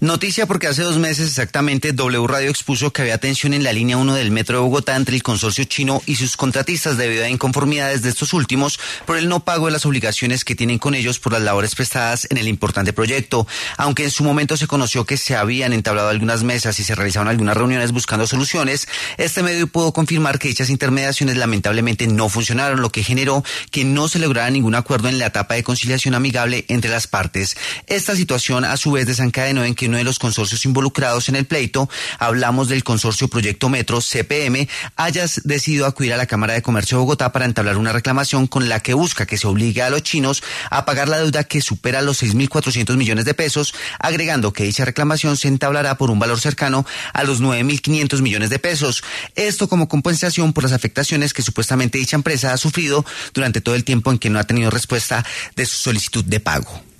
Noticia porque hace 2 meses exactamente W Radio expuso que había tensión en la línea 1 del Metro de Bogotá entre el consorcio chino y sus contratistas debido a inconformidades de estos últimos por el no pago de las obligaciones que tienen con ellos por las labores prestadas en el importante proyecto. Aunque en su momento se conoció que se habían entablado algunas mesas y se realizaron algunas reuniones buscando soluciones, este medio pudo confirmar que dichas intermediaciones lamentablemente no funcionaron, lo que generó que no se lograra ningún acuerdo en la etapa de conciliación amigable entre las partes. Esta situación a su vez desencadenó en que uno de los consorcios involucrados en el pleito, hablamos del consorcio Proyecto Metro, CPM, haya decidido acudir a la Cámara de Comercio de Bogotá para entablar una reclamación con la que busca que se obligue a los chinos a pagar la deuda que supera los 6.400 millones de pesos, agregando que dicha reclamación se entablará por un valor cercano a los 9.500 millones de pesos. Esto como compensación por las afectaciones que supuestamente dicha empresa ha sufrido durante todo el tiempo en que no ha tenido respuesta de su solicitud de pago.